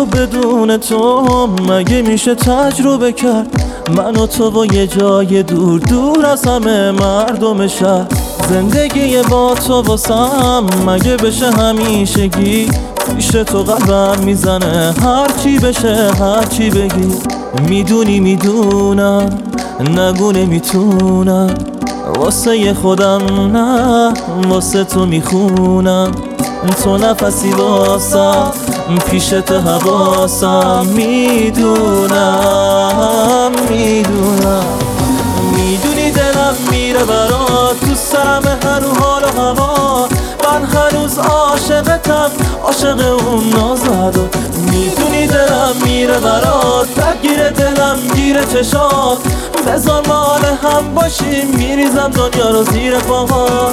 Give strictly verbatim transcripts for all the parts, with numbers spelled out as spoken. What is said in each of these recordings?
بدون تو مگه میشه تجربه کرد؟ من و تو و یه جای دور دور از همه مردم شهر. زندگی با تو واسم مگه بشه همیشگی؟ پیش تو قلبم میزنه هرچی بشه هرچی بگی. میدونی میدونم نگو نمیتونم، واسه خودم نه واسه تو میخونم. تو نفسی واسم پیشت حواسم، میدونم میدونم میدونی دلم میره برات، تو سرم هر حال و هوا. من هنوز عاشقتم عاشق اون نازدو. میدونی دلم میره برات، بگیر دلم گیره چشات. بذار مال هم باشیم، میریزم دنیا رو زیر پاهات.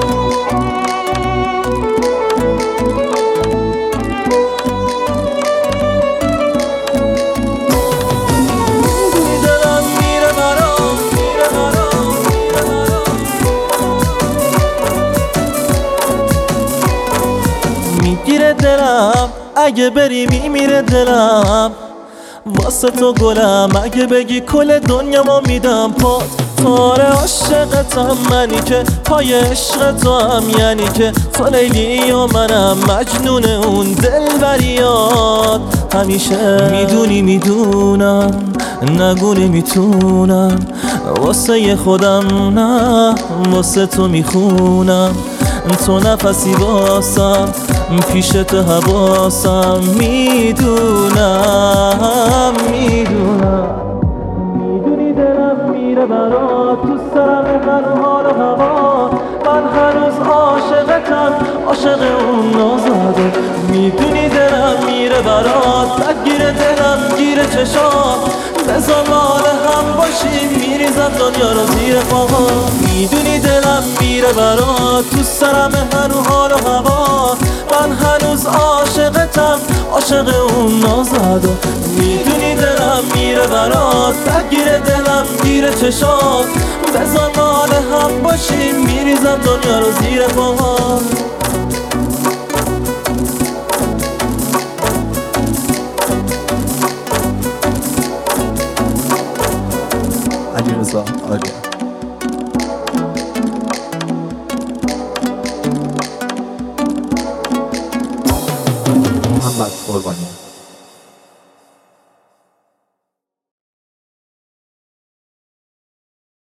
میگیره دلم اگه بری میمیره دلم، واسه تو گلم اگه بگی کل دنیامو میدم پات. تاره عاشقتم منی که پای عشق تو هم، یعنی که تو لیلی و منم مجنون اون دلبریات همیشه. میدونی میدونم نگو نمیتونم، واسه خودم نه واسه تو میخونم. تو نفسی واسم پیشت حواسم، میدونم میدونم میدونی دلم میره برات، تو سرم هر حال و هوا. من هنوز عاشقتم عاشق اون نازدو. میدونی دلم میره برات، بگیر دلم گیره چشات. بذار مال هم باشیم، میریزم دنیا رو زیر پاها. میدونی دلم میره برات، تو سرم هر حال و هوا. من هنوز عاشقتم عاشق اون نازدو. میدونی دلم میره برات، بگیر دلم گیره چشات. بذار مال هم باشیم، میریزم دنیا رو زیر پاها. علیرضا آریا. محمد قربانی.